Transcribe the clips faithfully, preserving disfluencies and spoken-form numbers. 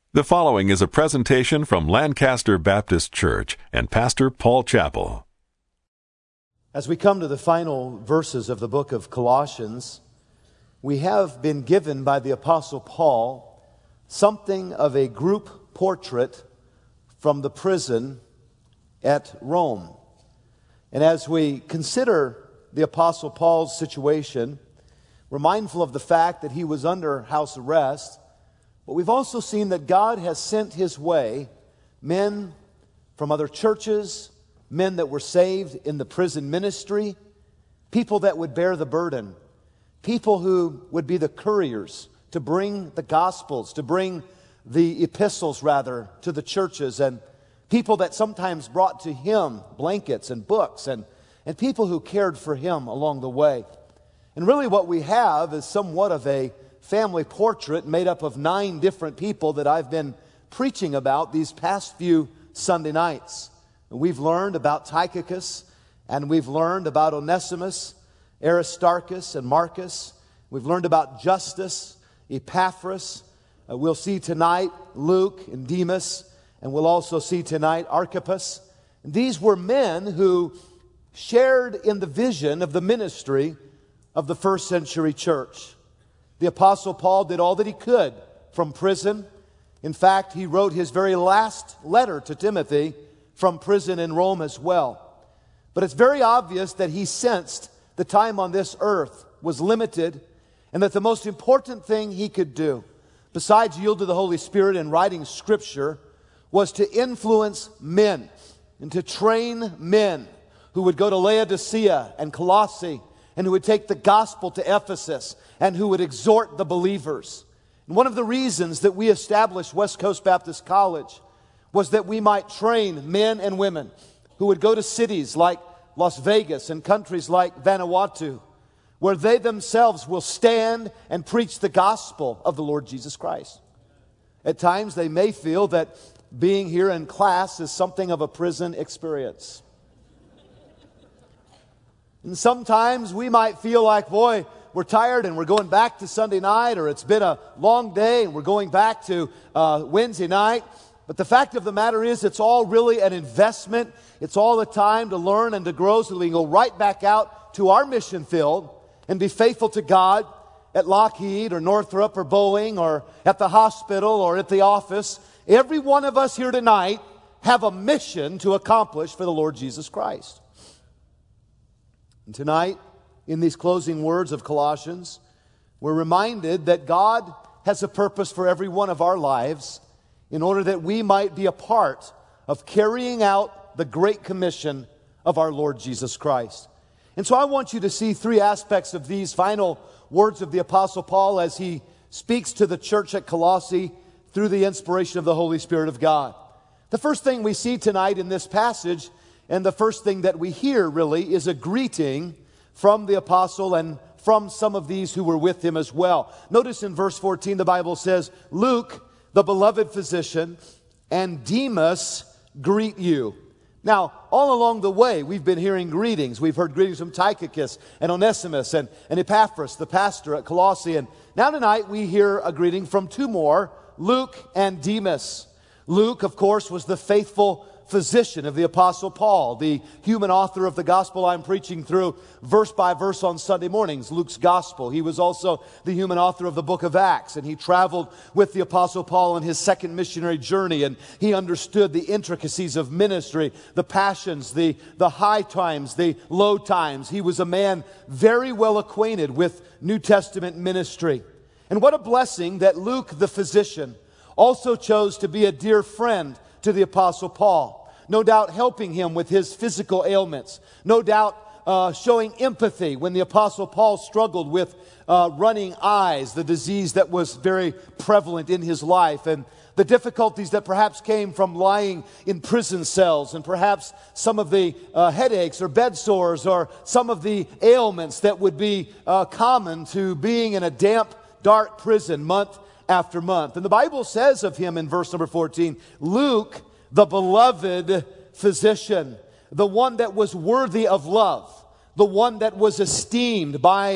The following is a presentation from Lancaster Baptist Church and Pastor Paul Chappell. As we come to the final verses of the book of Colossians, we have been given by the Apostle Paul something of a group portrait from the prison at Rome. And as we consider the Apostle Paul's situation, we're mindful of the fact that he was under house arrest. But we've also seen that God has sent His way men from other churches, men that were saved in the prison ministry, people that would bear the burden, people who would be the couriers to bring the Gospels, to bring the epistles, rather, to the churches, and people that sometimes brought to him blankets and books, and, and people who cared for him along the way. And really what we have is somewhat of a family portrait made up of nine different people that I've been preaching about these past few Sunday nights. We've learned about Tychicus, and we've learned about Onesimus, Aristarchus, and Marcus. We've learned about Justus, Epaphras. Uh, we'll see tonight Luke and Demas, and we'll also see tonight Archippus. And these were men who shared in the vision of the ministry of the first century church. The Apostle Paul did all that he could from prison. In fact, he wrote his very last letter to Timothy from prison in Rome as well. But it's very obvious that he sensed the time on this earth was limited, and that the most important thing he could do, besides yield to the Holy Spirit and writing Scripture, was to influence men and to train men who would go to Laodicea and Colossae, and who would take the gospel to Ephesus, and who would exhort the believers. And one of the reasons that we established West Coast Baptist College was that we might train men and women who would go to cities like Las Vegas and countries like Vanuatu, where they themselves will stand and preach the gospel of the Lord Jesus Christ. At times they may feel that being here in class is something of a prison experience. And sometimes we might feel like, boy, we're tired and we're going back to Sunday night, or it's been a long day and we're going back to uh, Wednesday night. But the fact of the matter is, it's all really an investment. It's all a time to learn and to grow so that we can go right back out to our mission field and be faithful to God at Lockheed or Northrop or Boeing or at the hospital or at the office. Every one of us here tonight have a mission to accomplish for the Lord Jesus Christ. And tonight, in these closing words of Colossians, we're reminded that God has a purpose for every one of our lives in order that we might be a part of carrying out the Great Commission of our Lord Jesus Christ. And so I want you to see three aspects of these final words of the Apostle Paul as he speaks to the church at Colossae through the inspiration of the Holy Spirit of God. The first thing we see tonight in this passage, and the first thing that we hear really, is a greeting from the apostle and from some of these who were with him as well. Notice in verse fourteen, the Bible says, Luke, the beloved physician, and Demas greet you. Now, all along the way, we've been hearing greetings. We've heard greetings from Tychicus and Onesimus and, and Epaphras, the pastor at Colossae. And now tonight we hear a greeting from two more, Luke and Demas. Luke, of course, was the faithful physician of the Apostle Paul, the human author of the gospel I'm preaching through verse by verse on Sunday mornings, Luke's gospel. He was also the human author of the book of Acts, and he traveled with the Apostle Paul on his second missionary journey, and he understood the intricacies of ministry, the passions, the, the high times, the low times. He was a man very well acquainted with New Testament ministry. And what a blessing that Luke, the physician, also chose to be a dear friend to the Apostle Paul. No doubt helping him with his physical ailments. No doubt uh, showing empathy when the Apostle Paul struggled with uh, running eyes, the disease that was very prevalent in his life, and the difficulties that perhaps came from lying in prison cells, and perhaps some of the uh, headaches or bed sores or some of the ailments that would be uh, common to being in a damp, dark prison month after month. And the Bible says of him in verse number fourteen, Luke, the beloved physician, the one that was worthy of love, the one that was esteemed by the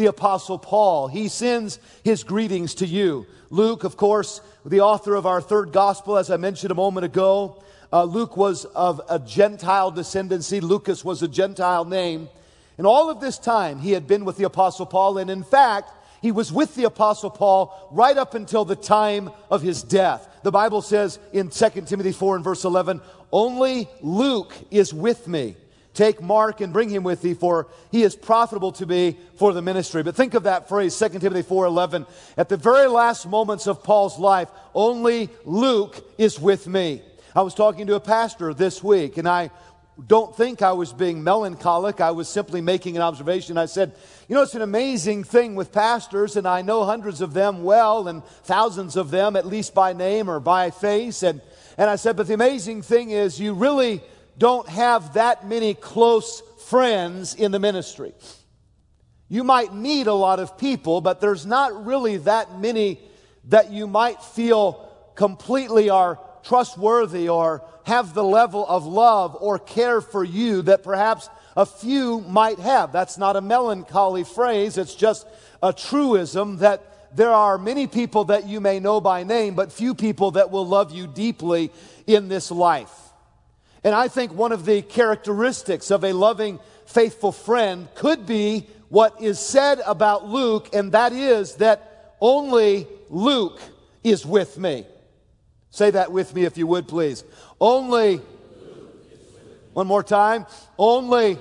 the Apostle Paul. He sends his greetings to you. Luke, of course, the author of our third gospel, as I mentioned a moment ago, uh, Luke was of a Gentile descendancy. Lucas was a Gentile name. And all of this time, he had been with the Apostle Paul, and in fact, he was with the Apostle Paul right up until the time of his death. The Bible says in Second Timothy four and verse eleven, "Only Luke is with me. Take Mark and bring him with thee, for he is profitable to me for the ministry." But think of that phrase, Second Timothy four eleven. At the very last moments of Paul's life, only Luke is with me. I was talking to a pastor this week, and I don't think I was being melancholic. I was simply making an observation. I said, you know, it's an amazing thing with pastors, and I know hundreds of them well, and thousands of them, at least by name or by face. And, and I said, but the amazing thing is you really don't have that many close friends in the ministry. You might meet a lot of people, but there's not really that many that you might feel completely are trustworthy or have the level of love or care for you that perhaps a few might have. That's not a melancholy phrase. It's just a truism that there are many people that you may know by name, but few people that will love you deeply in this life. And I think one of the characteristics of a loving, faithful friend could be what is said about Luke, and that is that only Luke is with me. Say that with me if you would, please. Only, one more time, only.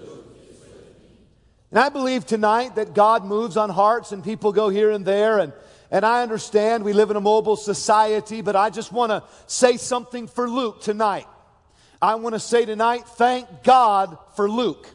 And I believe tonight that God moves on hearts and people go here and there, and, and I understand we live in a mobile society, but I just want to say something for Luke tonight. I want to say tonight, thank God for Luke.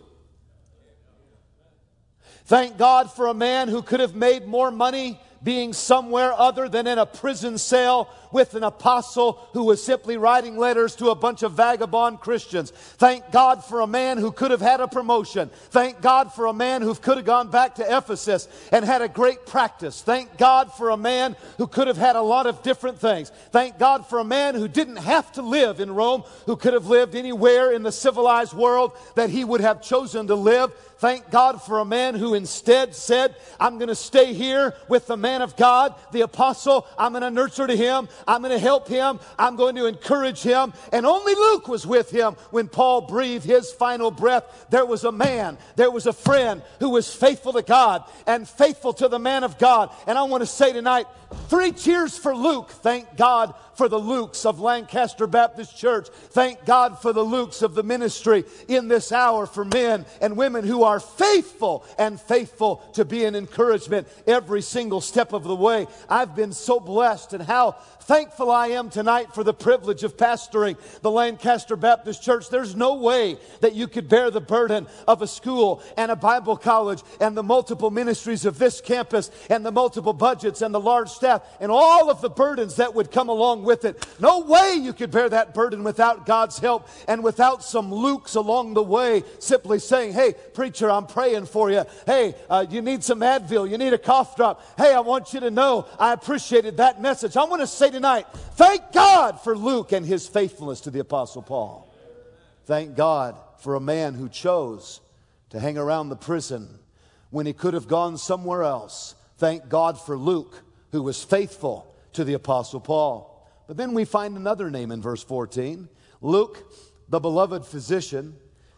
Thank God for a man who could have made more money being somewhere other than in a prison cell with an apostle who was simply writing letters to a bunch of vagabond Christians. Thank God for a man who could have had a promotion. Thank God for a man who could have gone back to Ephesus and had a great practice. Thank God for a man who could have had a lot of different things. Thank God for a man who didn't have to live in Rome, who could have lived anywhere in the civilized world that he would have chosen to live. Thank God for a man who instead said, I'm going to stay here with the man of God, the apostle. I'm going to nurture to him. I'm going to help him. I'm going to encourage him. And only Luke was with him when Paul breathed his final breath. There was a man, there was a friend who was faithful to God and faithful to the man of God. And I want to say tonight, three cheers for Luke. Thank God for the Lukes of Lancaster Baptist Church. Thank God for the Lukes of the ministry in this hour, for men and women who are faithful and faithful to be an encouragement every single step of the way. I've been so blessed, and how thankful I am tonight for the privilege of pastoring the Lancaster Baptist Church. There's no way that you could bear the burden of a school and a Bible college and the multiple ministries of this campus and the multiple budgets and the large staff and all of the burdens that would come along with it. No way you could bear that burden without God's help and without some Lukes along the way simply saying, hey, preacher, I'm praying for you. Hey, uh, you need some Advil. You need a cough drop. Hey, I want you to know I appreciated that message. I want to say tonight, thank God for Luke and his faithfulness to the Apostle Paul. Thank God for a man who chose to hang around the prison when he could have gone somewhere else. Thank God for Luke, who was faithful to the Apostle Paul. But then we find another name in verse fourteen. Luke, the beloved physician,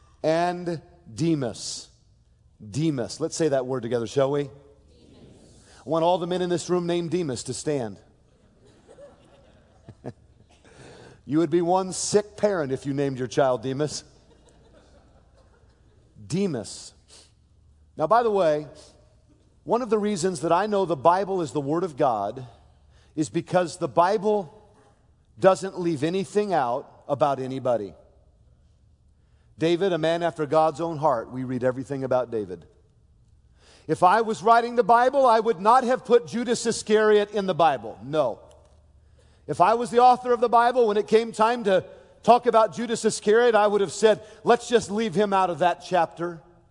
and Demas. Demas. Let's say that word together, shall we? Demas. I want all the men in this room named Demas to stand. You would be one sick parent if you named your child Demas. Demas. Now, by the way, one of the reasons that I know the Bible is the Word of God is because the Bible doesn't leave anything out about anybody. David, a man after God's own heart, we read everything about David. If I was writing the Bible, I would not have put Judas Iscariot in the Bible. No. If I was the author of the Bible, when it came time to talk about Judas Iscariot, I would have said, let's just leave him out of that chapter.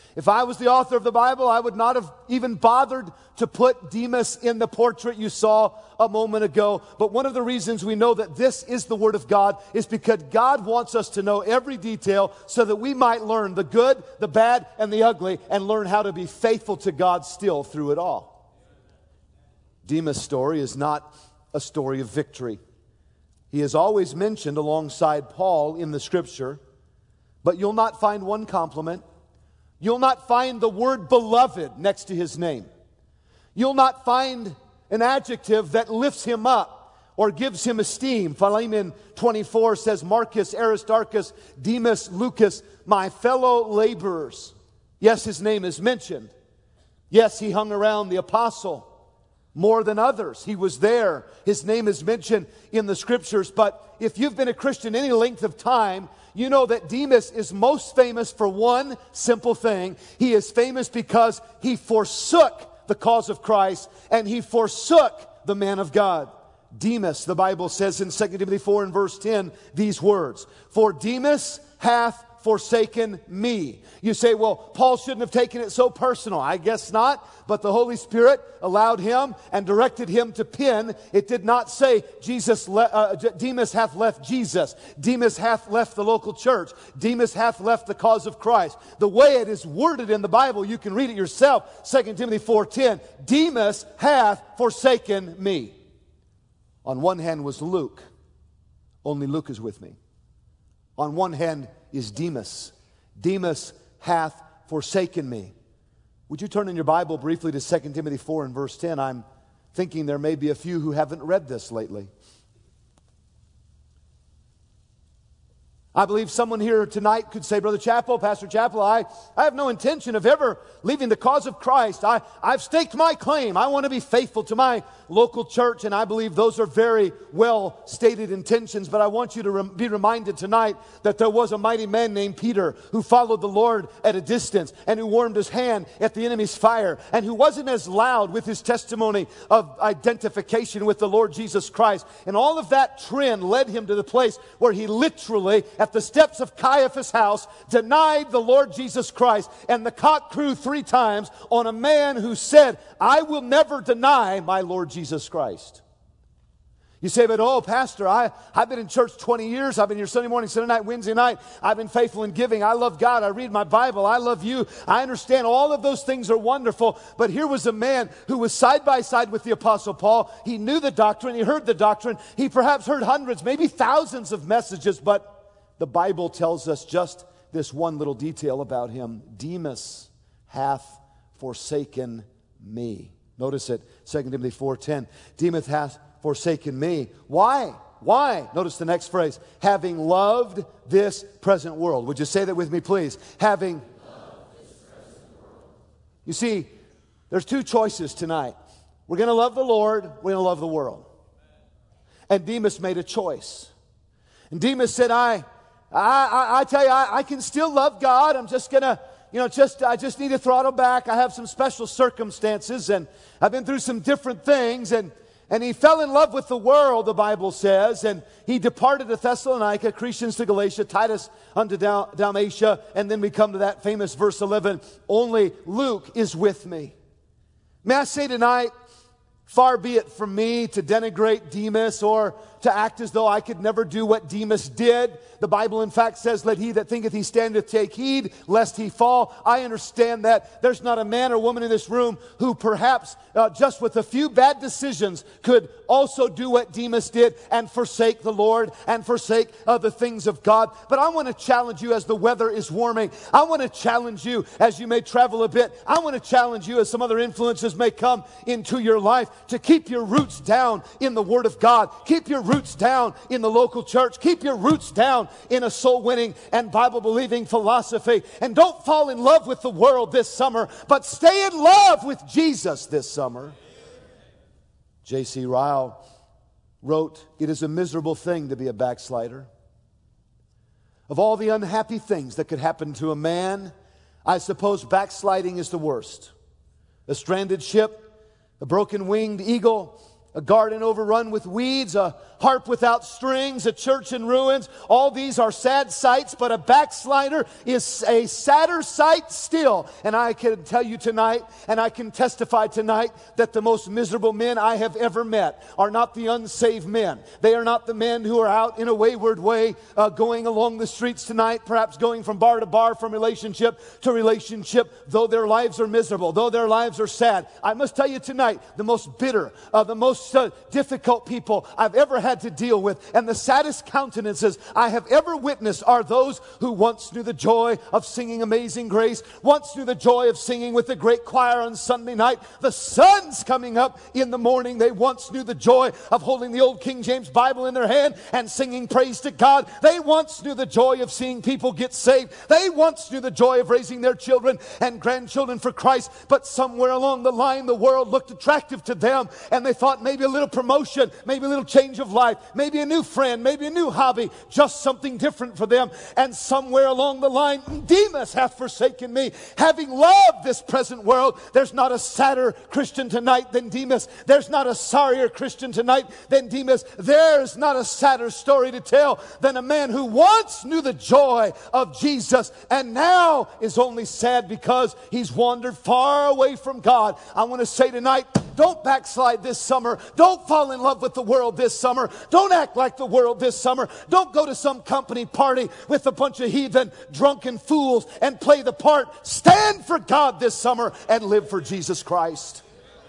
If I was the author of the Bible, I would not have even bothered to put Demas in the portrait you saw a moment ago. But one of the reasons we know that this is the Word of God is because God wants us to know every detail so that we might learn the good, the bad, and the ugly, and learn how to be faithful to God still through it all. Demas' story is not a story of victory. He is always mentioned alongside Paul in the Scripture, but you'll not find one compliment. You'll not find the word beloved next to his name. You'll not find an adjective that lifts him up or gives him esteem. Philemon twenty-four says, Marcus, Aristarchus, Demas, Lucas, my fellow laborers. Yes, his name is mentioned. Yes, he hung around the apostle more than others. He was there. His name is mentioned in the Scriptures. But if you've been a Christian any length of time, you know that Demas is most famous for one simple thing. He is famous because he forsook the cause of Christ and he forsook the man of God. Demas, the Bible says in Second Timothy four and verse ten, these words, for Demas hath forsaken me. You say, well, Paul shouldn't have taken it so personal. I guess not, but the Holy Spirit allowed him and directed him to pen. It did not say Jesus le- uh, Demas hath left Jesus. Demas hath left the local church. Demas hath left the cause of Christ. The way it is worded in the Bible, you can read it yourself. Second Timothy four ten, Demas hath forsaken me. On one hand was Luke. Only Luke is with me. On one hand is Demas. Demas hath forsaken me. Would you turn in your Bible briefly to Second Timothy four and verse ten? I'm thinking there may be a few who haven't read this lately. I believe someone here tonight could say, Brother Chappell, Pastor Chappell, I, I have no intention of ever leaving the cause of Christ. I, I've staked my claim. I want to be faithful to my local church, and I believe those are very well stated intentions. But I want you to rem- be reminded tonight that there was a mighty man named Peter who followed the Lord at a distance and who warmed his hand at the enemy's fire and who wasn't as loud with his testimony of identification with the Lord Jesus Christ. And all of that trend led him to the place where he literally, at the steps of Caiaphas' house, denied the Lord Jesus Christ. And the cock crew three times on a man who said, I will never deny my Lord Jesus Christ. You say, but oh, Pastor, I, I've been in church twenty years. I've been here Sunday morning, Sunday night, Wednesday night. I've been faithful in giving. I love God. I read my Bible. I love you. I understand all of those things are wonderful. But here was a man who was side by side with the Apostle Paul. He knew the doctrine. He heard the doctrine. He perhaps heard hundreds, maybe thousands of messages. But the Bible tells us just this one little detail about him. Demas hath forsaken me. Notice it, Second Timothy four ten. Demas hath forsaken me. Why? Why? Notice the next phrase. Having loved this present world. Would you say that with me, please? Having loved this present world. You see, there's two choices tonight. We're going to love the Lord. We're going to love the world. And Demas made a choice. And Demas said, I, I, I, I tell you, I, I can still love God. I'm just going to, you know, just I just need to throttle back. I have some special circumstances, and I've been through some different things, and And he fell in love with the world, the Bible says, and he departed to Thessalonica, Crescens to Galatia, Titus unto Dal- Dalmatia, and then we come to that famous verse eleven, only Luke is with me. May I say tonight, far be it from me to denigrate Demas or to act as though I could never do what Demas did. The Bible, in fact, says, let he that thinketh he standeth take heed, lest he fall. I understand that there's not a man or woman in this room who perhaps uh, just with a few bad decisions could also do what Demas did and forsake the Lord and forsake uh, the things of God. But I want to challenge you as the weather is warming. I want to challenge you as you may travel a bit. I want to challenge you as some other influences may come into your life to keep your roots down in the Word of God. Keep your roots down in the local church. Keep your roots down in a soul-winning and Bible-believing philosophy. And don't fall in love with the world this summer, but stay in love with Jesus this summer. J C Ryle wrote, it is a miserable thing to be a backslider. Of all the unhappy things that could happen to a man, I suppose backsliding is the worst. A stranded ship, a broken-winged eagle, a garden overrun with weeds, a harp without strings, a church in ruins. All these are sad sights, but a backslider is a sadder sight still. And I can tell you tonight, and I can testify tonight, that the most miserable men I have ever met are not the unsaved men. They are not the men who are out in a wayward way, uh, going along the streets tonight, perhaps going from bar to bar, from relationship to relationship, though their lives are miserable, though their lives are sad. I must tell you tonight, the most bitter, uh, the most uh, difficult people I've ever had to deal with, and the saddest countenances I have ever witnessed, are those who once knew the joy of singing Amazing Grace, once knew the joy of singing with the great choir on Sunday night, the sun's coming up in the morning. They once knew the joy of holding the old King James Bible in their hand and singing praise to God. They once knew the joy of seeing people get saved. They once knew the joy of raising their children and grandchildren for Christ. But somewhere along the line, the world looked attractive to them, and they thought maybe a little promotion, maybe a little change of life, maybe a new friend, maybe a new hobby, just something different for them. And somewhere along the line, Demas hath forsaken me. Having loved this present world, there's not a sadder Christian tonight than Demas. There's not a sorrier Christian tonight than Demas. There's not a sadder story to tell than a man who once knew the joy of Jesus and now is only sad because he's wandered far away from God. I want to say tonight, don't backslide this summer. Don't fall in love with the world this summer. Don't act like the world this summer. Don't go to some company party with a bunch of heathen, drunken fools and play the part. Stand for God this summer and live for Jesus Christ.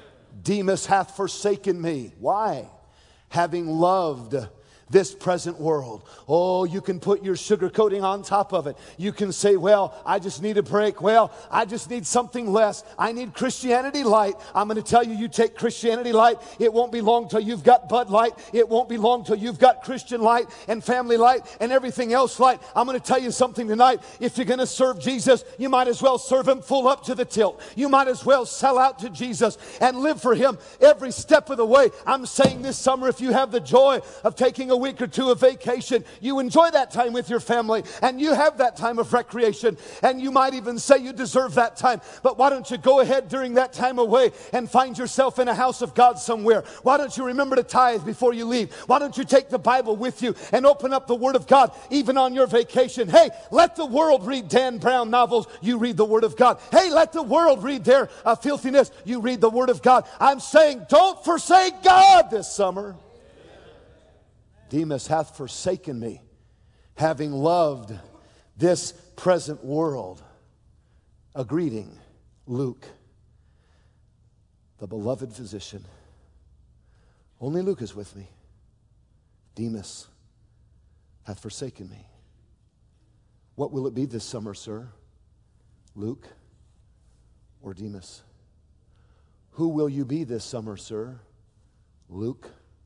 Demas hath forsaken me. Why? Having loved this present world. Oh, you can put your sugar coating on top of it. You can say, well, I just need a break. Well, I just need something less. I need Christianity Light. I'm going to tell you, you take Christianity Light, it won't be long till you've got Bud Light. It won't be long till you've got Christian Light and Family Light and everything else light. I'm going to tell you something tonight. If you're going to serve Jesus, you might as well serve Him full up to the tilt. You might as well sell out to Jesus and live for Him every step of the way. I'm saying this summer, if you have the joy of taking a week or two of vacation, you enjoy that time with your family and you have that time of recreation, and you might even say you deserve that time. But why don't you go ahead during that time away and find yourself in a house of God somewhere? Why don't you remember to tithe before you leave? Why don't you take the Bible with you and open up the Word of God even on your vacation? Hey, let the world read Dan Brown novels. You read the Word of God. Hey, let the world read their uh, filthiness. You read the Word of God. I'm saying don't forsake God this summer. Demas hath forsaken me, having loved this present world. A greeting, Luke, the beloved physician. Only Luke is with me. Demas hath forsaken me. What will it be this summer, sir? Luke or Demas? Who will you be this summer, sir? Luke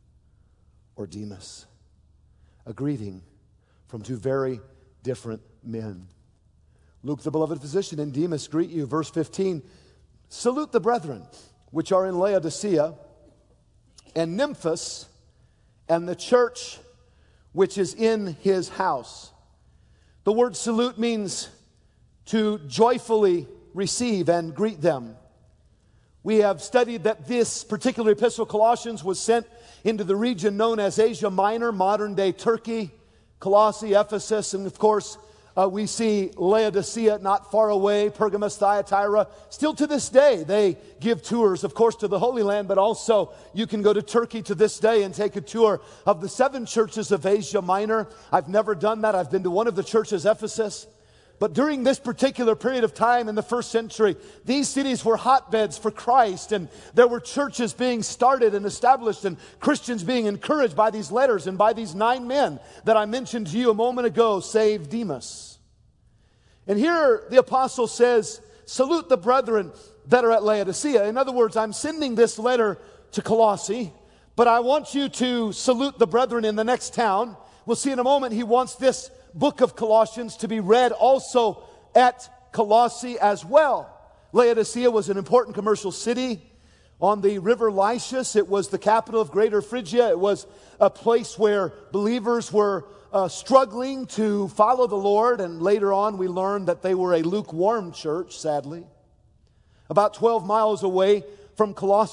or Demas? A greeting from two very different men. Luke, the beloved physician, and Demas greet you. Verse fifteen, salute the brethren which are in Laodicea and Nymphas and the church which is in his house. The word salute means to joyfully receive and greet them. We have studied that this particular epistle, Colossians, was sent into the region known as Asia Minor, modern-day Turkey, Colossae, Ephesus, and of course, uh, we see Laodicea not far away, Pergamos, Thyatira. Still to this day, they give tours, of course, to the Holy Land, but also you can go to Turkey to this day and take a tour of the seven churches of Asia Minor. I've never done that. I've been to one of the churches, Ephesus. But during this particular period of time in the first century, these cities were hotbeds for Christ, and there were churches being started and established and Christians being encouraged by these letters and by these nine men that I mentioned to you a moment ago, save Demas. And here the apostle says, salute the brethren that are at Laodicea. In other words, I'm sending this letter to Colossae, but I want you to salute the brethren in the next town. We'll see in a moment he wants this book of Colossians to be read also at Colossae as well. Laodicea was an important commercial city on the river Lycus. It was the capital of Greater Phrygia. It was a place where believers were uh, struggling to follow the Lord, and later on we learned that they were a lukewarm church, sadly. About twelve miles away from Colossae,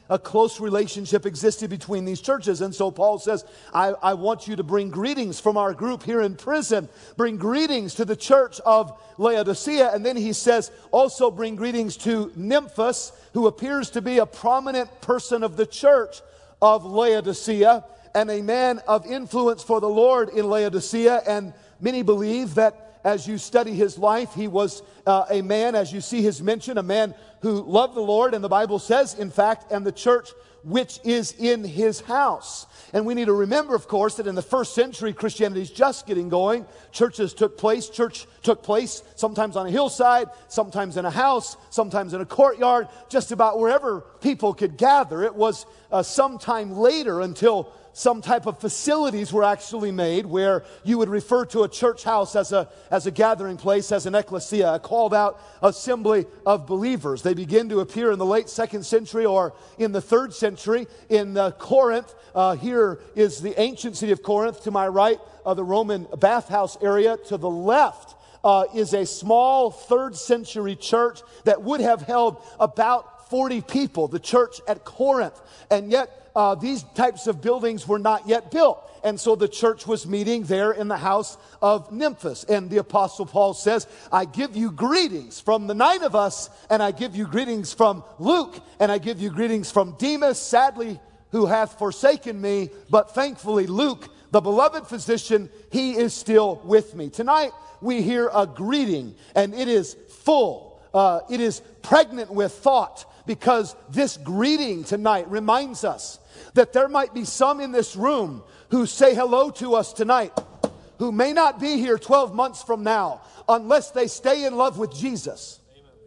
a close relationship existed between these churches. And so Paul says, I, I want you to bring greetings from our group here in prison. Bring greetings to the church of Laodicea. And then he says, also bring greetings to Nymphas, who appears to be a prominent person of the church of Laodicea and a man of influence for the Lord in Laodicea. And many believe that as you study his life, he was uh, a man, as you see his mention, a man who loved the Lord. And the Bible says, in fact, and the church which is in his house. And we need to remember, of course, that in the first century, Christianity is just getting going. Churches took place. Church took place sometimes on a hillside, sometimes in a house, sometimes in a courtyard, just about wherever people could gather. It was uh, sometime later until some type of facilities were actually made where you would refer to a church house as a, as a gathering place, as an ecclesia, a called out assembly of believers. They begin to appear in the late second century or in the third century in uh, Corinth. Uh, here is the ancient city of Corinth. To my right, uh, the Roman bathhouse area. To the left uh, is a small third century church that would have held about forty people, the church at Corinth. And yet, Uh, these types of buildings were not yet built. And so the church was meeting there in the house of Nymphas. And the Apostle Paul says, I give you greetings from the nine of us, and I give you greetings from Luke, and I give you greetings from Demas, sadly, who hath forsaken me, but thankfully Luke, the beloved physician, he is still with me. Tonight we hear a greeting, and it is full. Uh, it is pregnant with thought. Because this greeting tonight reminds us that there might be some in this room who say hello to us tonight, who may not be here twelve months from now unless they stay in love with Jesus.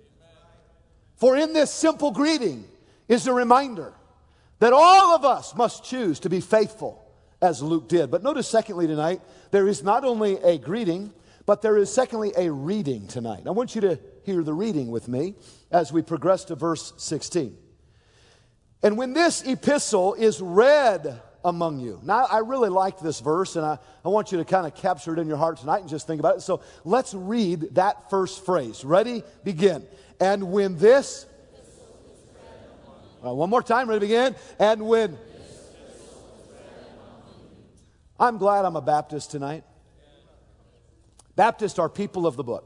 For in this simple greeting is a reminder that all of us must choose to be faithful as Luke did. But notice secondly tonight, there is not only a greeting, but there is secondly a reading tonight. I want you to hear the reading with me as we progress to verse sixteen. And when this epistle is read among you. Now, I really like this verse, and I, I want you to kind of capture it in your heart tonight and just think about it. So let's read that first phrase. Ready? Begin. And when this... Uh, one more time. Ready? Begin. And when... I'm glad I'm a Baptist tonight. Baptists are people of the book.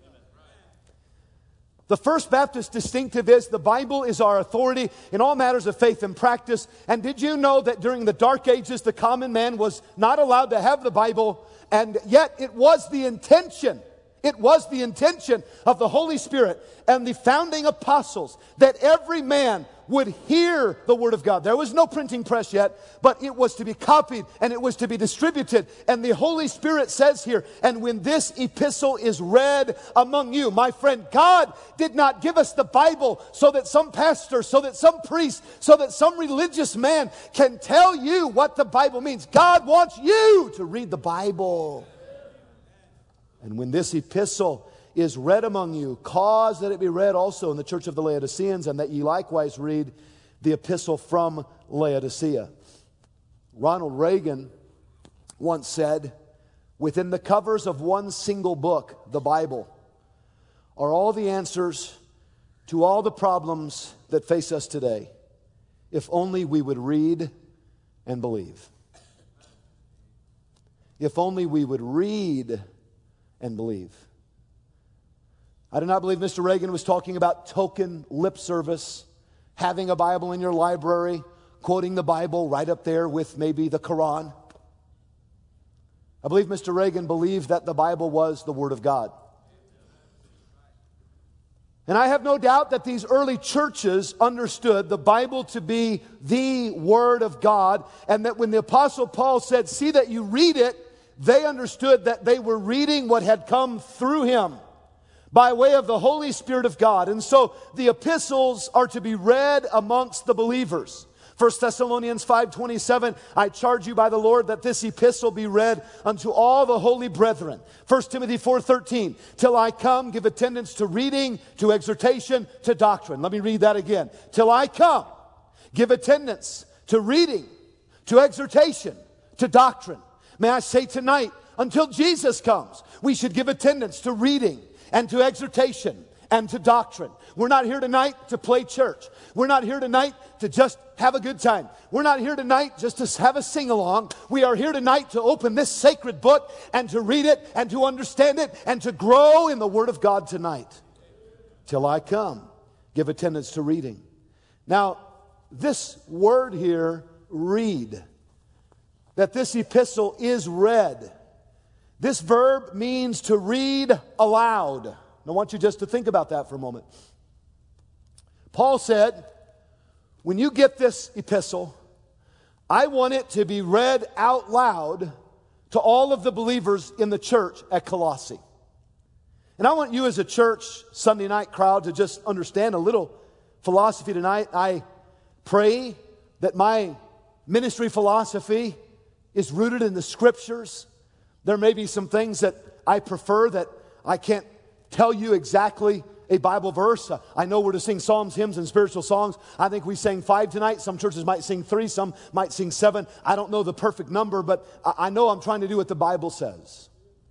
The First Baptist distinctive is the Bible is our authority in all matters of faith and practice. And did you know that during the Dark Ages, the common man was not allowed to have the Bible, and yet it was the intention, it was the intention of the Holy Spirit and the founding apostles that every man would hear the Word of God. There was no printing press yet, but it was to be copied and it was to be distributed. And the Holy Spirit says here, and when this epistle is read among you, my friend, God did not give us the Bible so that some pastor, so that some priest, so that some religious man can tell you what the Bible means. God wants you to read the Bible. And when this epistle is read among you, cause that it be read also in the church of the Laodiceans, and that ye likewise read the epistle from Laodicea. Ronald Reagan once said, within the covers of one single book, the Bible, are all the answers to all the problems that face us today, if only we would read and believe. If only we would read and believe. I do not believe Mister Reagan was talking about token lip service, having a Bible in your library, quoting the Bible right up there with maybe the Quran. I believe Mister Reagan believed that the Bible was the Word of God. And I have no doubt that these early churches understood the Bible to be the Word of God, and that when the Apostle Paul said, see that you read it, they understood that they were reading what had come through him by way of the Holy Spirit of God. And so the epistles are to be read amongst the believers. First Thessalonians five twenty-seven, I charge you by the Lord that this epistle be read unto all the holy brethren. First Timothy four thirteen, till I come, give attendance to reading, to exhortation, to doctrine. Let me read that again. Till I come, give attendance to reading, to exhortation, to doctrine. May I say tonight, until Jesus comes, we should give attendance to reading and to exhortation and to doctrine. We're not here tonight to play church. We're not here tonight to just have a good time. We're not here tonight just to have a sing-along. We are here tonight to open this sacred book and to read it and to understand it and to grow in the Word of God tonight. Till I come, give attendance to reading. Now, this word here, read, that this epistle is read. This verb means to read aloud. And I want you just to think about that for a moment. Paul said, when you get this epistle, I want it to be read out loud to all of the believers in the church at Colossae. And I want you as a church Sunday night crowd to just understand a little philosophy tonight. I pray that my ministry philosophy is rooted in the Scriptures. There may be some things that I prefer that I can't tell you exactly a Bible verse. Uh, I know we're to sing psalms, hymns, and spiritual songs. I think we sang five tonight. Some churches might sing three, some might sing seven. I don't know the perfect number, but I, I know I'm trying to do what the Bible says.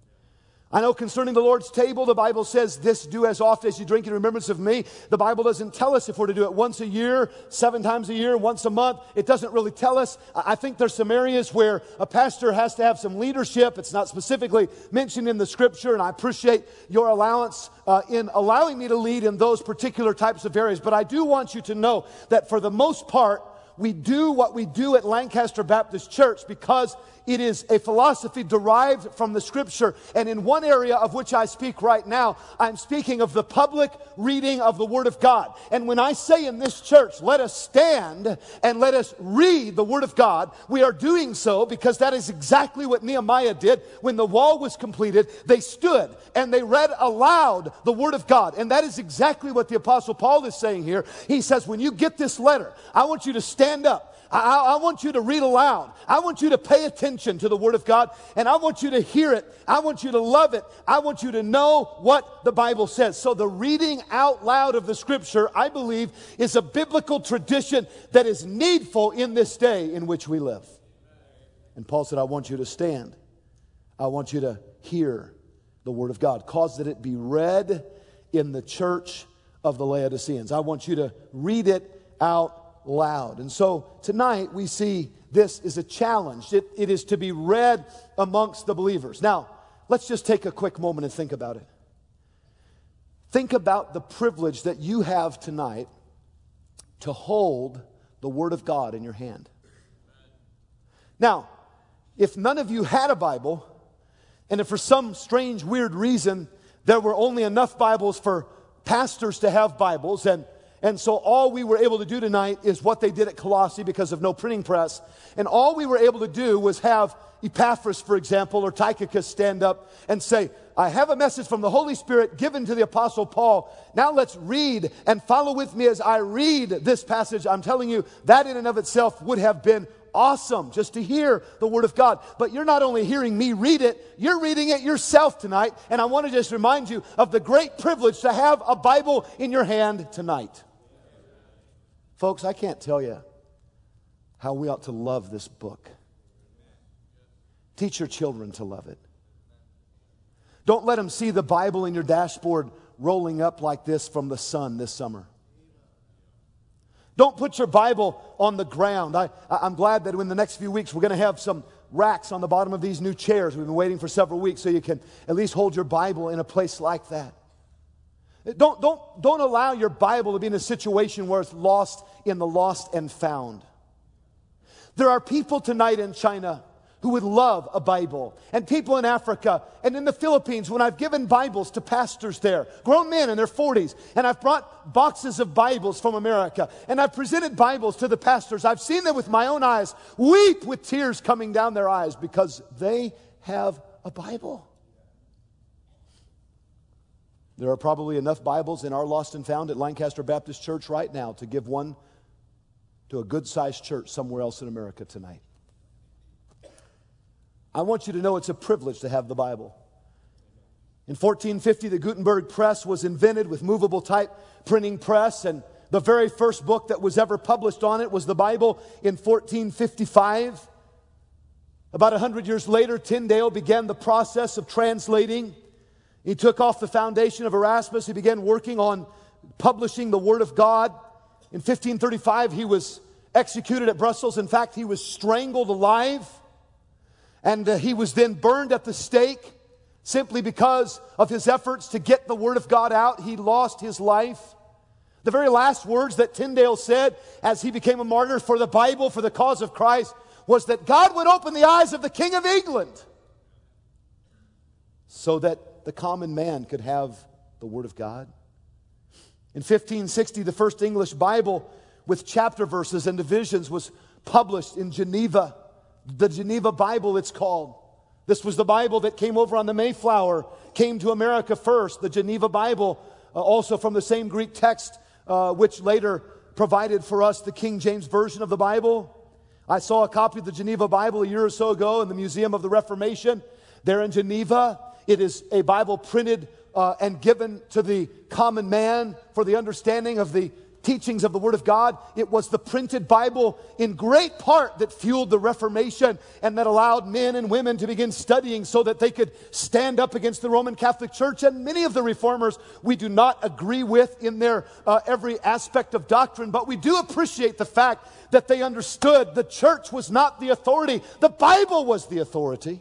I know concerning the Lord's table, the Bible says, this do as often as you drink in remembrance of me. The Bible doesn't tell us if we're to do it once a year, seven times a year, once a month. It doesn't really tell us. I think there's some areas where a pastor has to have some leadership. It's not specifically mentioned in the Scripture, and I appreciate your allowance uh, in allowing me to lead in those particular types of areas. But I do want you to know that for the most part, we do what we do at Lancaster Baptist Church because it is a philosophy derived from the Scripture. And in one area of which I speak right now, I'm speaking of the public reading of the Word of God. And when I say in this church, let us stand and let us read the Word of God, we are doing so because that is exactly what Nehemiah did. When the wall was completed, they stood and they read aloud the Word of God. And that is exactly what the Apostle Paul is saying here. He says, when you get this letter, I want you to stand up. I, I want you to read aloud. I want you to pay attention to the Word of God, and I want you to hear it. I want you to love it. I want you to know what the Bible says. So the reading out loud of the Scripture, I believe, is a biblical tradition that is needful in this day in which we live. And Paul said, I want you to stand. I want you to hear the Word of God. Cause that it be read in the church of the Laodiceans. I want you to read it out loud. And so tonight we see this is a challenge. It, it is to be read amongst the believers. Now, let's just take a quick moment and think about it. Think about the privilege that you have tonight to hold the Word of God in your hand. Now, if none of you had a Bible, and if for some strange, weird reason there were only enough Bibles for pastors to have Bibles, and And so all we were able to do tonight is what they did at Colossae because of no printing press. And all we were able to do was have Epaphras, for example, or Tychicus stand up and say, I have a message from the Holy Spirit given to the Apostle Paul. Now let's read and follow with me as I read this passage. I'm telling you, that in and of itself would have been awesome just to hear the Word of God. But you're not only hearing me read it, you're reading it yourself tonight. And I want to just remind you of the great privilege to have a Bible in your hand tonight. Folks, I can't tell you how we ought to love this book. Teach your children to love it. Don't let them see the Bible in your dashboard rolling up like this from the sun this summer. Don't put your Bible on the ground. I, I'm glad that in the next few weeks we're going to have some racks on the bottom of these new chairs. We've been waiting for several weeks so you can at least hold your Bible in a place like that. Don't, don't, don't allow your Bible to be in a situation where it's lost in the lost and found. There are people tonight in China who would love a Bible, and people in Africa and in the Philippines, when I've given Bibles to pastors there, grown men in their forties, and I've brought boxes of Bibles from America, and I've presented Bibles to the pastors. I've seen them with my own eyes weep with tears coming down their eyes because they have a Bible. There are probably enough Bibles in our Lost and Found at Lancaster Baptist Church right now to give one to a good-sized church somewhere else in America tonight. I want you to know it's a privilege to have the Bible. In fourteen fifty, the Gutenberg press was invented with movable type printing press, and the very first book that was ever published on it was the Bible in fourteen fifty-five. About one hundred years later, Tyndale began the process of translating He took off the foundation of Erasmus. He began working on publishing the Word of God. In fifteen thirty-five, he was executed at Brussels. In fact, he was strangled alive. And uh, he was then burned at the stake simply because of his efforts to get the Word of God out. He lost his life. The very last words that Tyndale said as he became a martyr for the Bible, for the cause of Christ, was that God would open the eyes of the King of England so that the common man could have the Word of God. In fifteen sixty, the first English Bible with chapter verses and divisions was published in Geneva. The Geneva Bible, it's called. This was the Bible that came over on the Mayflower, came to America first. The Geneva Bible, uh, also from the same Greek text, uh, which later provided for us the King James Version of the Bible. I saw a copy of the Geneva Bible a year or so ago in the Museum of the Reformation there in Geneva. It is a Bible printed uh, and given to the common man for the understanding of the teachings of the Word of God. It was the printed Bible in great part that fueled the Reformation and that allowed men and women to begin studying so that they could stand up against the Roman Catholic Church. And many of the reformers we do not agree with in their uh, every aspect of doctrine, but we do appreciate the fact that they understood the church was not the authority. The Bible was the authority.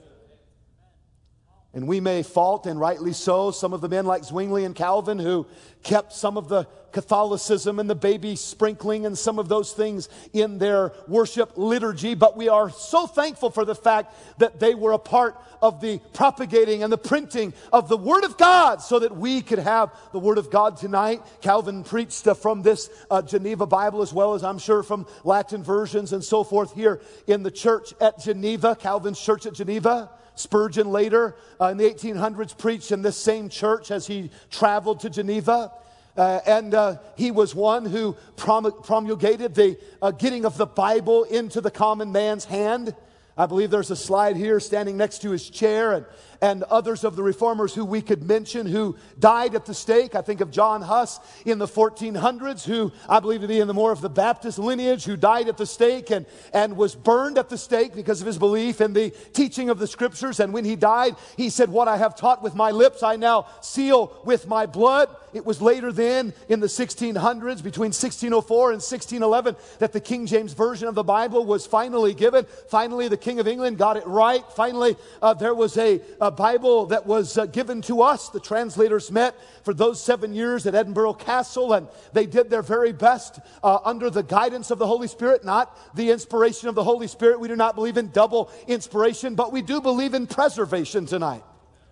And we may fault, and rightly so, some of the men like Zwingli and Calvin who kept some of the Catholicism and the baby sprinkling and some of those things in their worship liturgy. But we are so thankful for the fact that they were a part of the propagating and the printing of the Word of God so that we could have the Word of God tonight. Calvin preached uh, from this uh, Geneva Bible, as well as I'm sure from Latin versions and so forth here in the church at Geneva, Calvin's church at Geneva. Spurgeon later uh, in the eighteen hundreds preached in this same church as he traveled to Geneva. Uh, and uh, he was one who prom- promulgated the uh, getting of the Bible into the common man's hand. I believe there's a slide here standing next to his chair, and, and others of the reformers who we could mention who died at the stake. I think of John Huss in the fourteen hundreds, who I believe to be in the more of the Baptist lineage, who died at the stake and, and was burned at the stake because of his belief in the teaching of the Scriptures. And when he died, he said, "What I have taught with my lips, I now seal with my blood." It was later then in the sixteen hundreds, between sixteen oh four and sixteen eleven, that the King James Version of the Bible was finally given. Finally, the King of England got it right. Finally, uh, there was a, a Bible that was uh, given to us. The translators met for those seven years at Edinburgh Castle, and they did their very best uh, under the guidance of the Holy Spirit, not the inspiration of the Holy Spirit. We do not believe in double inspiration, but we do believe in preservation tonight.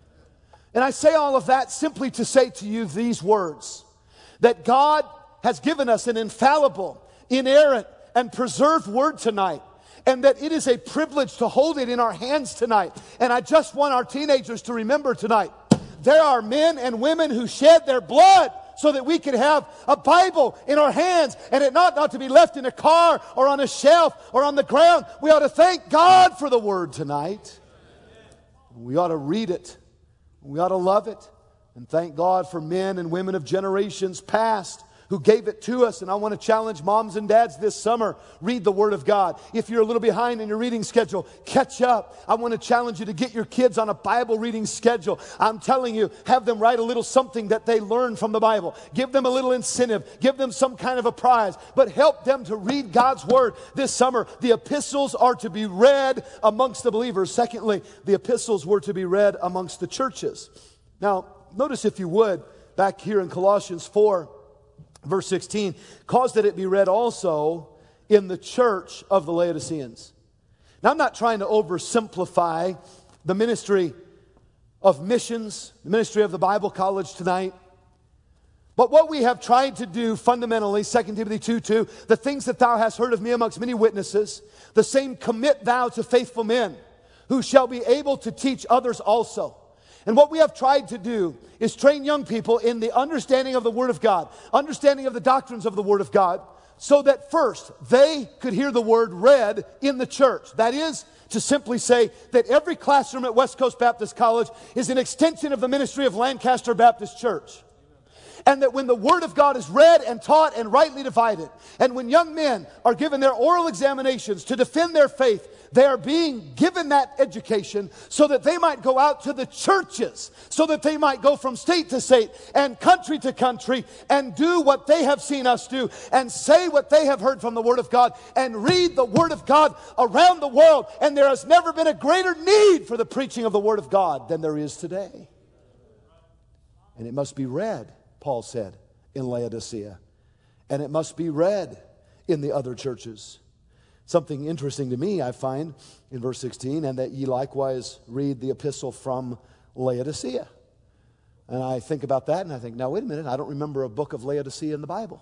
And I say all of that simply to say to you these words, that God has given us an infallible, inerrant, and preserved Word tonight, and that it is a privilege to hold it in our hands tonight. And I just want our teenagers to remember tonight, there are men and women who shed their blood so that we could have a Bible in our hands, and it not, not to be left in a car or on a shelf or on the ground. We ought to thank God for the Word tonight. We ought to read it. We ought to love it and thank God for men and women of generations past who gave it to us. And I want to challenge moms and dads this summer, read the Word of God. If you're a little behind in your reading schedule, catch up. I want to challenge you to get your kids on a Bible reading schedule. I'm telling you, have them write a little something that they learn from the Bible. Give them a little incentive. Give them some kind of a prize. But help them to read God's Word this summer. The epistles are to be read amongst the believers. Secondly, the epistles were to be read amongst the churches. Now, notice if you would, back here in Colossians four, verse sixteen, cause that it be read also in the church of the Laodiceans. Now, I'm not trying to oversimplify the ministry of missions, the ministry of the Bible College tonight. But what we have tried to do fundamentally, Second Timothy two two, the things that thou hast heard of me amongst many witnesses, the same commit thou to faithful men, who shall be able to teach others also. And what we have tried to do is train young people in the understanding of the Word of God, understanding of the doctrines of the Word of God, so that first they could hear the Word read in the church. That is to simply say that every classroom at West Coast Baptist College is an extension of the ministry of Lancaster Baptist Church. And that when the Word of God is read and taught and rightly divided, and when young men are given their oral examinations to defend their faith, they are being given that education so that they might go out to the churches, so that they might go from state to state and country to country and do what they have seen us do and say what they have heard from the Word of God and read the Word of God around the world. And there has never been a greater need for the preaching of the Word of God than there is today. And it must be read, Paul said, in Laodicea. And it must be read in the other churches. Something interesting to me, I find, in verse sixteen, and that ye likewise read the epistle from Laodicea. And I think about that, and I think, now wait a minute, I don't remember a book of Laodicea in the Bible.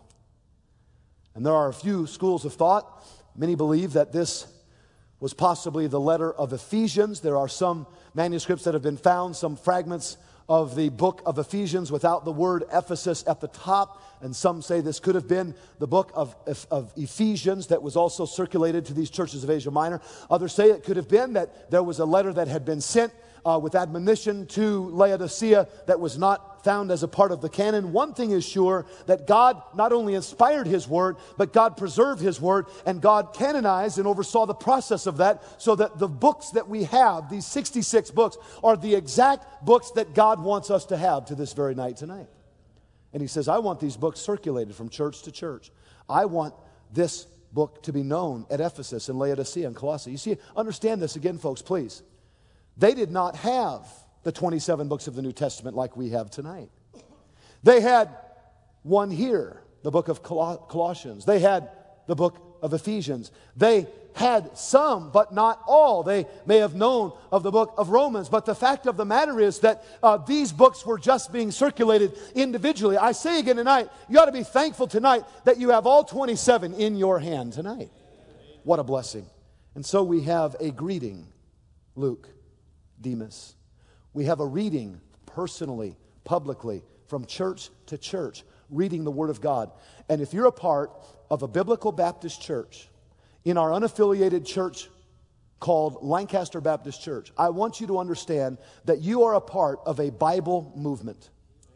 And there are a few schools of thought. Many believe that this was possibly the letter of Ephesians. There are some manuscripts that have been found, some fragments of the book of Ephesians without the word Ephesus at the top. And some say this could have been the book of, of Ephesians that was also circulated to these churches of Asia Minor. Others say it could have been that there was a letter that had been sent uh, with admonition to Laodicea that was not found as a part of the canon. One thing is sure, that God not only inspired His Word, but God preserved His Word, and God canonized and oversaw the process of that, so that the books that we have, these sixty-six books, are the exact books that God wants us to have to this very night tonight. And He says, I want these books circulated from church to church. I want this book to be known at Ephesus and Laodicea and Colossae. You see, understand this again, folks, please. They did not have the twenty-seven books of the New Testament like we have tonight. They had one here, the book of Colossians. They had the book of Ephesians. They had some, but not all. They may have known of the book of Romans, but the fact of the matter is that uh, these books were just being circulated individually. I say again tonight, you ought to be thankful tonight that you have all twenty-seven in your hand tonight. What a blessing. And so we have a greeting, Luke, Demas. We have a reading personally, publicly, from church to church, reading the Word of God. And if you're a part of a biblical Baptist church, in our unaffiliated church called Lancaster Baptist Church, I want you to understand that you are a part of a Bible movement.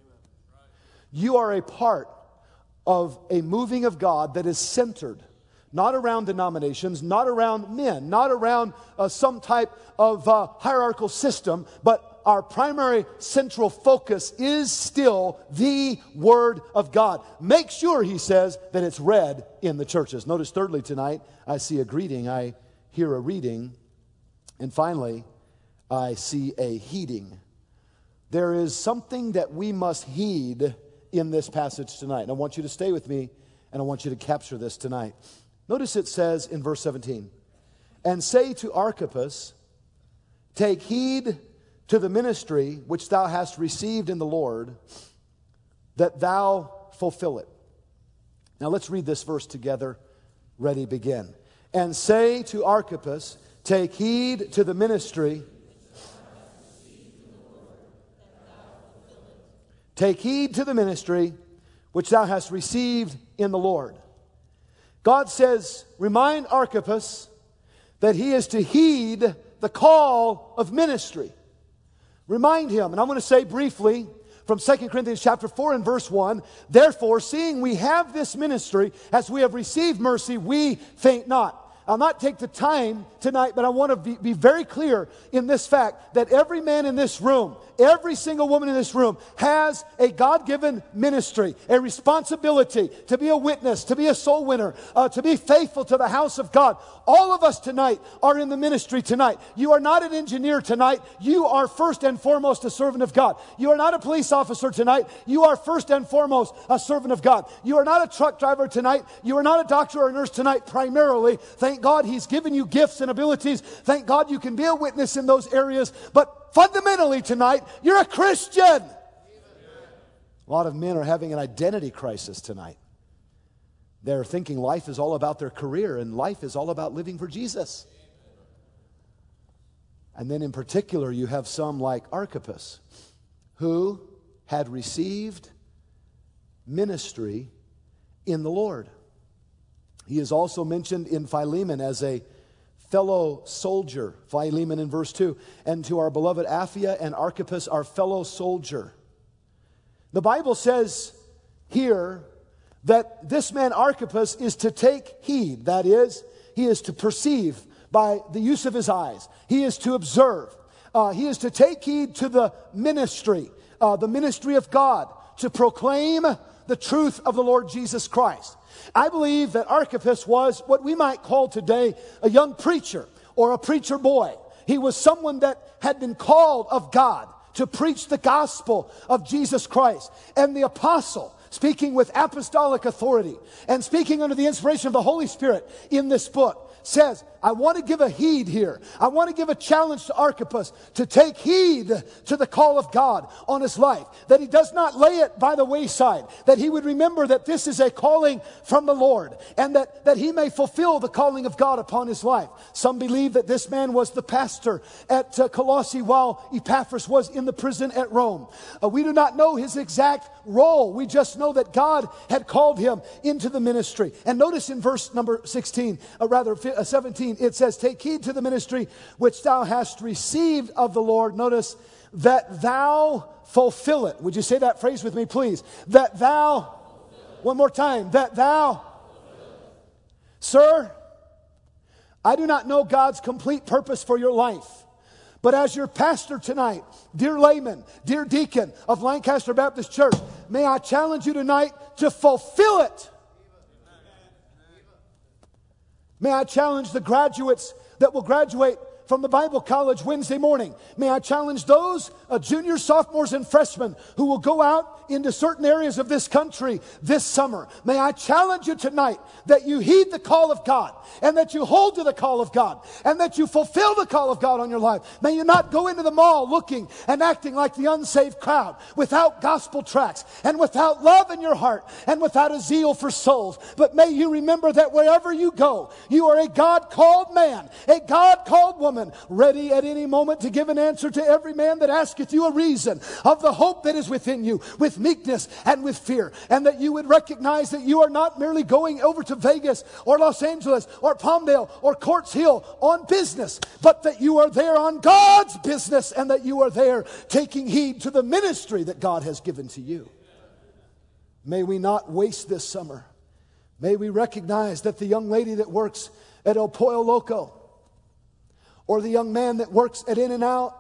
You are a part of a moving of God that is centered not around denominations, not around men, not around uh, some type of uh, hierarchical system, but our primary central focus is still the Word of God. Make sure, he says, that it's read in the churches. Notice thirdly tonight, I see a greeting, I hear a reading, and finally, I see a heeding. There is something that we must heed in this passage tonight. And I want you to stay with me, and I want you to capture this tonight. Notice it says in verse seventeen, and say to Archippus, take heed to the ministry which thou hast received in the Lord, that thou fulfill it. Now let's read this verse together. Ready, begin. And say to Archippus, take heed to the ministry. Take heed to the ministry which thou hast received in the Lord. God says, remind Archippus that he is to heed the call of ministry. Remind him, and I'm going to say briefly from Second Corinthians chapter four and verse one, therefore, seeing we have this ministry, as we have received mercy, we faint not. I'll not take the time tonight, but I want to be, be very clear in this fact that every man in this room, every single woman in this room has a God-given ministry, a responsibility to be a witness, to be a soul winner, uh, to be faithful to the house of God. All of us tonight are in the ministry tonight. You are not an engineer tonight. You are first and foremost a servant of God. You are not a police officer tonight. You are first and foremost a servant of God. You are not a truck driver tonight. You are not a doctor or a nurse tonight primarily. Thank God He's given you gifts and abilities. Thank God you can be a witness in those areas. But fundamentally tonight, you're a Christian. A lot of men are having an identity crisis tonight. They're thinking life is all about their career and life is all about living for Jesus. And then in particular, you have some like Archippus who had received ministry in the Lord. He is also mentioned in Philemon as a fellow soldier. Philemon in verse two. And to our beloved Apphia and Archippus, our fellow soldier. The Bible says here that this man Archippus is to take heed. That is, he is to perceive by the use of his eyes. He is to observe. Uh, he is to take heed to the ministry, uh, the ministry of God, to proclaim the truth of the Lord Jesus Christ. I believe that Archippus was what we might call today a young preacher or a preacher boy. He was someone that had been called of God to preach the gospel of Jesus Christ. And the apostle, speaking with apostolic authority and speaking under the inspiration of the Holy Spirit in this book, says, I want to give a heed here. I want to give a challenge to Archippus to take heed to the call of God on his life. That he does not lay it by the wayside. That he would remember that this is a calling from the Lord. And that, that he may fulfill the calling of God upon his life. Some believe that this man was the pastor at uh, Colossae while Epaphras was in the prison at Rome. Uh, we do not know his exact role. We just know that God had called him into the ministry. And notice in verse number sixteen, uh, rather seventeen, it says, take heed to the ministry which thou hast received of the Lord. Notice, that thou fulfill it. Would you say that phrase with me, please? That thou, one more time, that thou, sir, I do not know God's complete purpose for your life. But as your pastor tonight, dear layman, dear deacon of Lancaster Baptist Church, may I challenge you tonight to fulfill it. May I challenge the graduates that will graduate from the Bible College Wednesday morning. May I challenge those uh, juniors, sophomores, and freshmen who will go out into certain areas of this country this summer. May I challenge you tonight that you heed the call of God and that you hold to the call of God and that you fulfill the call of God on your life. May you not go into the mall looking and acting like the unsaved crowd without gospel tracts and without love in your heart and without a zeal for souls. But may you remember that wherever you go, you are a God-called man, a God-called woman, ready at any moment to give an answer to every man that asketh you a reason of the hope that is within you, with meekness and with fear. And that you would recognize that you are not merely going over to Vegas or Los Angeles or Palmdale or Courts Hill on business, but that you are there on God's business and that you are there taking heed to the ministry that God has given to you. May we not waste this summer. May we recognize that the young lady that works at El Pollo Loco, or the young man that works at In-N-Out,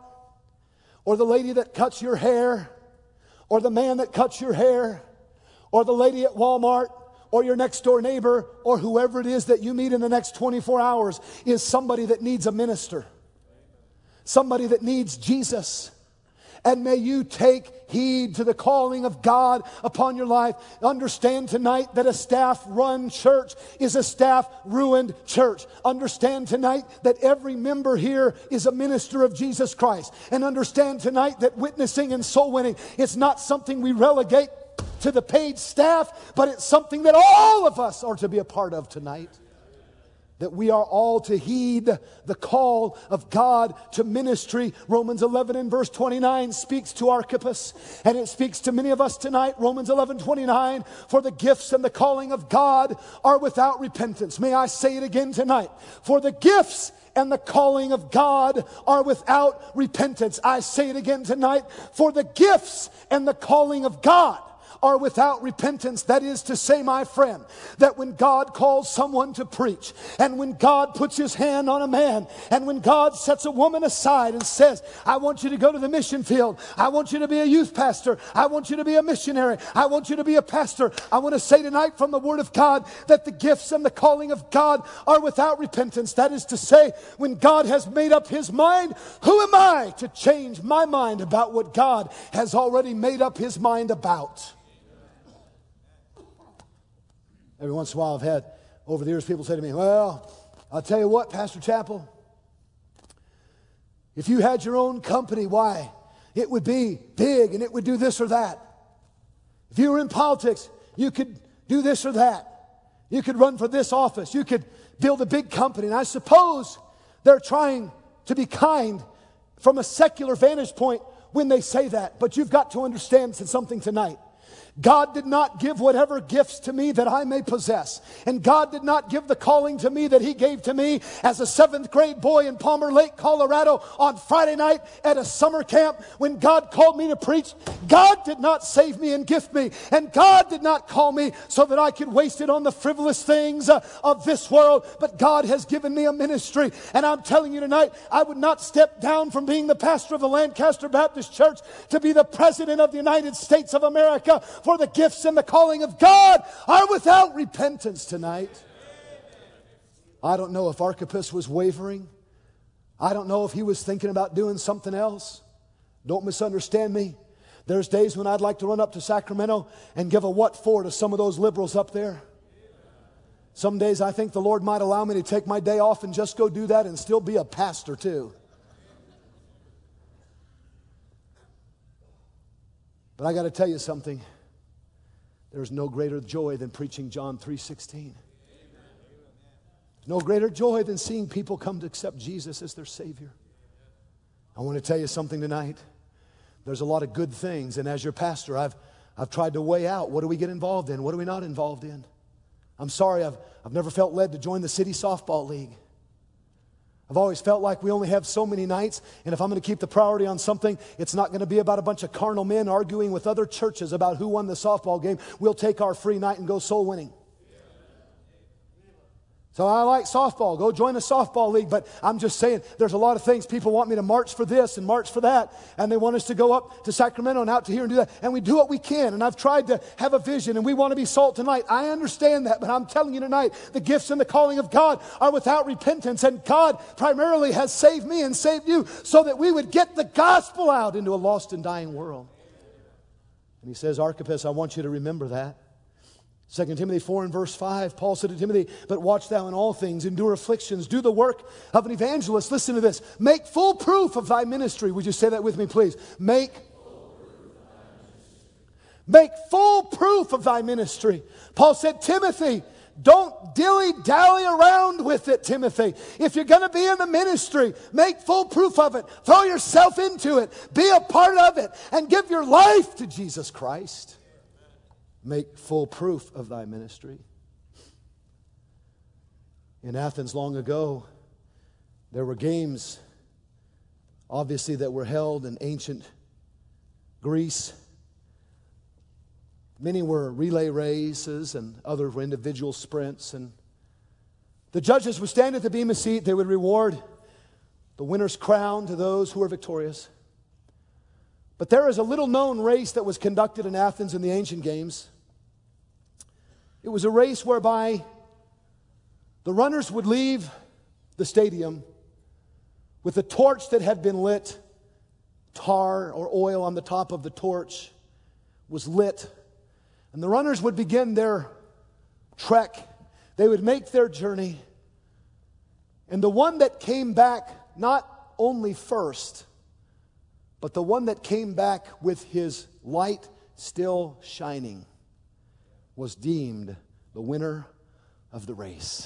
or the lady that cuts your hair, or the man that cuts your hair, or the lady at Walmart, or your next door neighbor, or whoever it is that you meet in the next twenty-four hours is somebody that needs a minister. Somebody that needs Jesus. And may you take heed to the calling of God upon your life. Understand tonight that a staff-run church is a staff-ruined church. Understand tonight that every member here is a minister of Jesus Christ. And understand tonight that witnessing and soul winning is not something we relegate to the paid staff, but it's something that all of us are to be a part of tonight. That we are all to heed the call of God to ministry. Romans eleven and verse twenty-nine speaks to Archippus, and it speaks to many of us tonight. Romans eleven twenty-nine, for the gifts and the calling of God are without repentance. May I say it again tonight? For the gifts and the calling of God are without repentance. I say it again tonight. For the gifts and the calling of God are without repentance. That is to say, my friend, that when God calls someone to preach, and when God puts his hand on a man, and when God sets a woman aside and says, I want you to go to the mission field, I want you to be a youth pastor, I want you to be a missionary, I want you to be a pastor, I want to say tonight from the Word of God that the gifts and the calling of God are without repentance. That is to say, when God has made up his mind, who am I to change my mind about what God has already made up his mind about? Every once in a while I've had, over the years, people say to me, well, I'll tell you what, Pastor Chappell, if you had your own company, why, it would be big and it would do this or that. If you were in politics, you could do this or that. You could run for this office. You could build a big company. And I suppose they're trying to be kind from a secular vantage point when they say that. But you've got to understand something tonight. God did not give whatever gifts to me that I may possess. And God did not give the calling to me that He gave to me as a seventh grade boy in Palmer Lake, Colorado on Friday night at a summer camp when God called me to preach. God did not save me and gift me. And God did not call me so that I could waste it on the frivolous things uh, of this world. But God has given me a ministry. And I'm telling you tonight, I would not step down from being the pastor of the Lancaster Baptist Church to be the president of the United States of America, for the gifts and the calling of God are without repentance tonight. I don't know if Archippus was wavering. I don't know if he was thinking about doing something else. Don't misunderstand me. There's days when I'd like to run up to Sacramento and give a what for to some of those liberals up there. Some days I think the Lord might allow me to take my day off and just go do that and still be a pastor too. But I got to tell you something. There's no greater joy than preaching John three sixteen. No greater joy than seeing people come to accept Jesus as their Savior. I want to tell you something tonight. There's a lot of good things, and as your pastor, I've, I've tried to weigh out what do we get involved in, what are we not involved in. I'm sorry, I've, I've never felt led to join the city softball league. I've always felt like we only have so many nights, and if I'm going to keep the priority on something, it's not going to be about a bunch of carnal men arguing with other churches about who won the softball game. We'll take our free night and go soul winning. So I like softball. Go join a softball league. But I'm just saying, there's a lot of things. People want me to march for this and march for that. And they want us to go up to Sacramento and out to here and do that. And we do what we can. And I've tried to have a vision. And we want to be salt tonight. I understand that. But I'm telling you tonight, the gifts and the calling of God are without repentance. And God primarily has saved me and saved you so that we would get the gospel out into a lost and dying world. And he says, Archippus, I want you to remember that. Second Timothy four and verse five, Paul said to Timothy, but watch thou in all things, endure afflictions, do the work of an evangelist. Listen to this. Make full proof of thy ministry. Would you say that with me, please? Make Make full proof of thy ministry. Paul said, Timothy, don't dilly-dally around with it, Timothy. If you're going to be in the ministry, make full proof of it. Throw yourself into it. Be a part of it. And give your life to Jesus Christ. Make full proof of thy ministry. In Athens long ago, there were games, obviously, that were held in ancient Greece. Many were relay races and other were individual sprints. And the judges would stand at the bema seat. They would reward the winner's crown to those who were victorious. But there is a little-known race that was conducted in Athens in the ancient games. It was a race whereby the runners would leave the stadium with a torch that had been lit. Tar or oil on the top of the torch was lit. And the runners would begin their trek. They would make their journey. And the one that came back not only first, but the one that came back with his light still shining was deemed the winner of the race.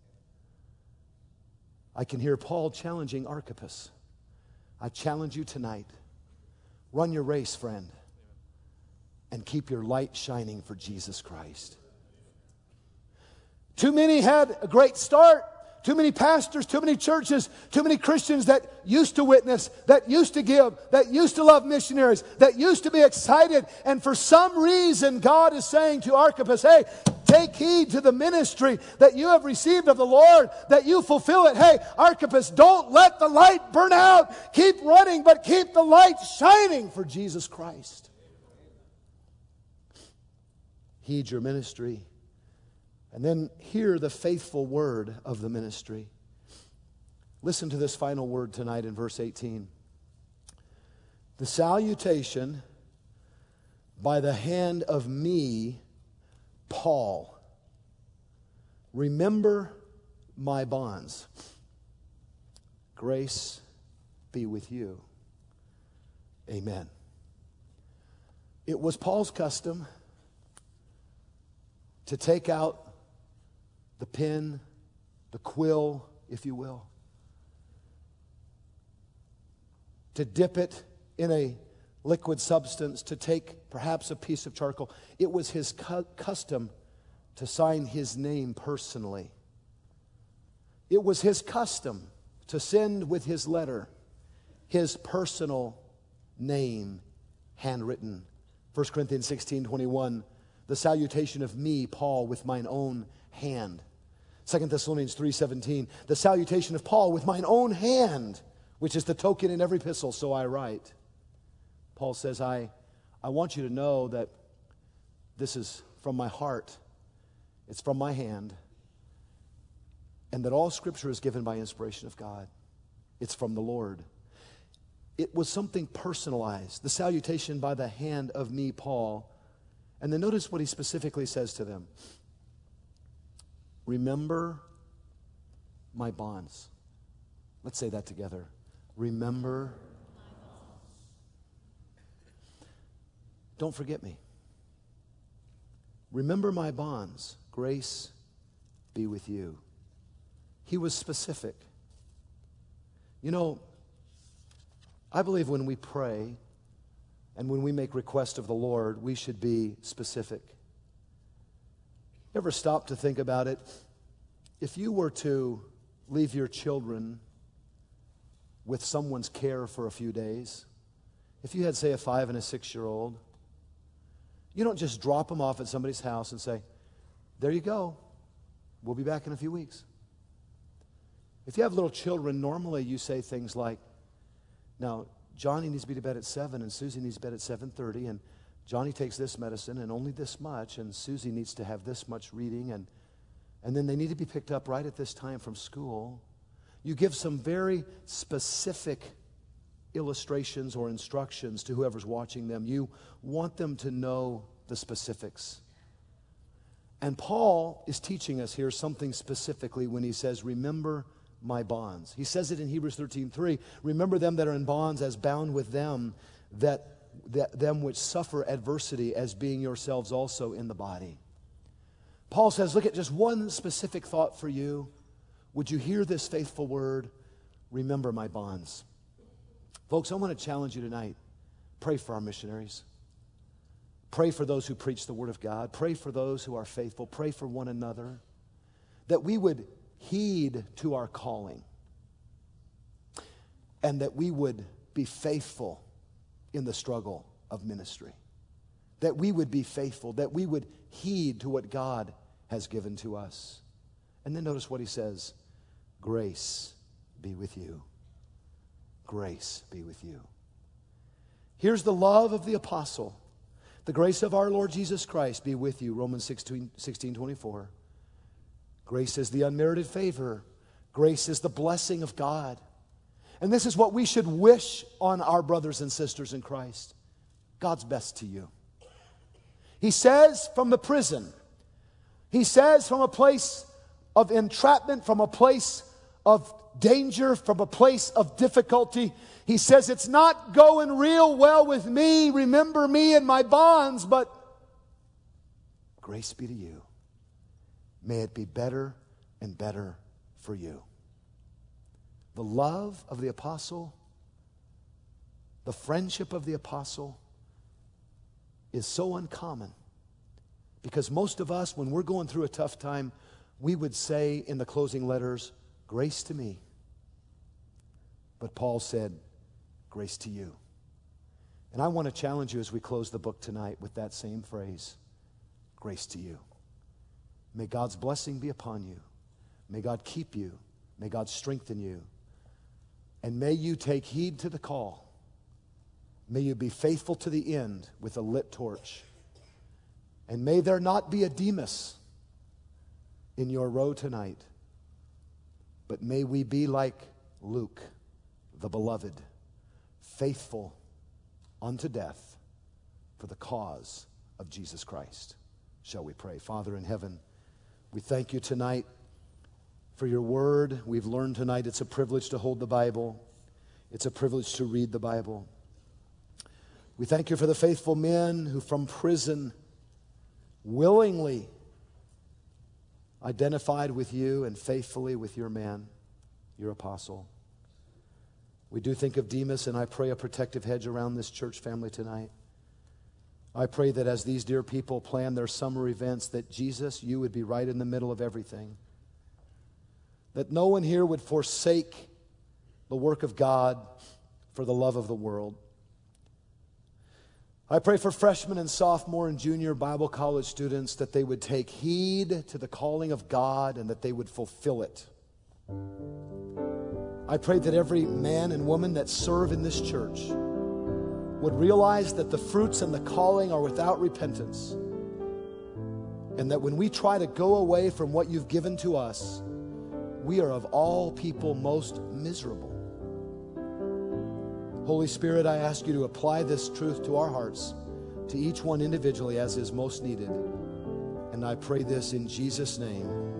I can hear Paul challenging Archippus. I challenge you tonight. Run your race, friend, and keep your light shining for Jesus Christ. Too many had a great start. Too many pastors, too many churches, too many Christians that used to witness, that used to give, that used to love missionaries, that used to be excited. And for some reason, God is saying to Archippus, hey, take heed to the ministry that you have received of the Lord, that you fulfill it. Hey, Archippus, don't let the light burn out. Keep running, but keep the light shining for Jesus Christ. Heed your ministry. And then hear the faithful word of the ministry. Listen to this final word tonight in verse eighteen. The salutation by the hand of me, Paul. Remember my bonds. Grace be with you. Amen. It was Paul's custom to take out the pen, the quill, if you will, to dip it in a liquid substance, to take perhaps a piece of charcoal. It was his cu- custom to sign his name personally. It was his custom to send with his letter his personal name handwritten. First Corinthians sixteen twenty-one, the salutation of me, Paul, with mine own hand. Second Thessalonians three seventeen, the salutation of Paul with mine own hand, which is the token in every epistle, so I write. Paul says, I, I want you to know that this is from my heart. It's from my hand. And that all Scripture is given by inspiration of God. It's from the Lord. It was something personalized. The salutation by the hand of me, Paul. And then notice what he specifically says to them. Remember my bonds. Let's say that together. Remember. Don't forget me. Remember my bonds. Grace be with you. He was specific. You know, I believe when we pray and when we make request of the Lord, we should be specific. Ever stop to think about it? If you were to leave your children with someone's care for a few days, if you had, say, a five and a six-year-old, you don't just drop them off at somebody's house and say, there you go, we'll be back in a few weeks. If you have little children, normally you say things like, now, Johnny needs to be to bed at seven, and Susie needs to bed at seven thirty, and Johnny takes this medicine and only this much, and Susie needs to have this much reading, and, and then they need to be picked up right at this time from school. You give some very specific illustrations or instructions to whoever's watching them. You want them to know the specifics. And Paul is teaching us here something specifically when he says, remember my bonds. He says it in Hebrews thirteen three. Remember them that are in bonds as bound with them, that, that them which suffer adversity as being yourselves also in the body. Paul says, look at just one specific thought for you. Would you hear this faithful word? Remember my bonds. Folks, I want to challenge you tonight. Pray for our missionaries. Pray for those who preach the Word of God. Pray for those who are faithful. Pray for one another. That we would heed to our calling. And that we would be faithful in the struggle of ministry. That we would be faithful. That we would heed to what God has given to us. And then notice what he says. Grace be with you. Grace be with you. Here's the love of the apostle. The grace of our Lord Jesus Christ be with you. Romans sixteen twenty-four. Grace is the unmerited favor. Grace is the blessing of God. And this is what we should wish on our brothers and sisters in Christ. God's best to you. He says from the prison. He says from a place of entrapment, from a place of danger, from a place of difficulty. He says, it's not going real well with me. Remember me and my bonds, but grace be to you. May it be better and better for you. The love of the apostle, the friendship of the apostle is so uncommon because most of us, when we're going through a tough time, we would say in the closing letters, grace to me. But Paul said, grace to you. And I want to challenge you as we close the book tonight with that same phrase, grace to you. May God's blessing be upon you. May God keep you. May God strengthen you. And may you take heed to the call. May you be faithful to the end with a lit torch. And may there not be a Demas in your row tonight. But may we be like Luke, the beloved, faithful unto death for the cause of Jesus Christ. Shall we pray? Father in heaven, we thank you tonight for your word. We've learned tonight it's a privilege to hold the Bible. It's a privilege to read the Bible. We thank you for the faithful men who from prison willingly identified with you and faithfully with your man, your apostle. We do think of Demas, and I pray a protective hedge around this church family tonight. I pray that as these dear people plan their summer events, that Jesus, you would be right in the middle of everything. That no one here would forsake the work of God for the love of the world. I pray for freshmen and sophomore and junior Bible college students that they would take heed to the calling of God and that they would fulfill it. I pray that every man and woman that serve in this church would realize that the fruits and the calling are without repentance, and that when we try to go away from what you've given to us, we are of all people most miserable. Holy Spirit, I ask you to apply this truth to our hearts, to each one individually as is most needed. And I pray this in Jesus' name.